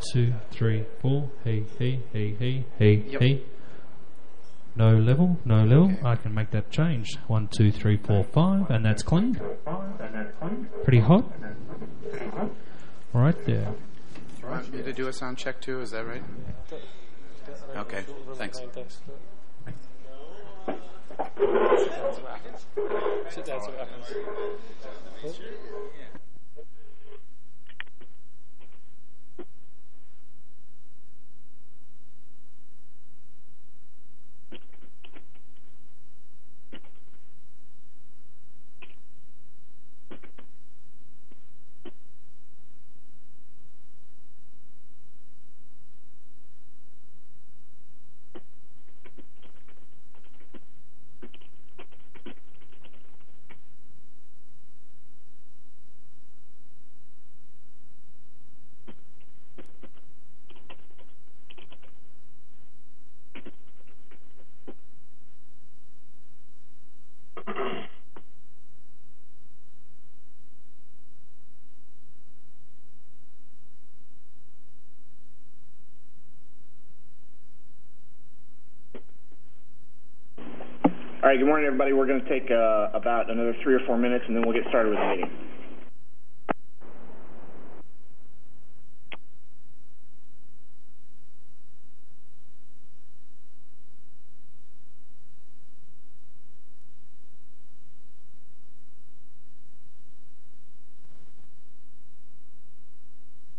2, 3, 4. Hey, hey, hey, hey, hey, Yep. hey. No level, no level. Okay. I can make that change. 1, 2, 3, 4, 5, and that's clean. Pretty hot. Right there. You want me to do a sound check too? Is that right? Okay, thanks. Sit down, see what happens. All right, good morning, everybody. We're going to take about another 3 or 4 minutes, and then we'll get started with the meeting.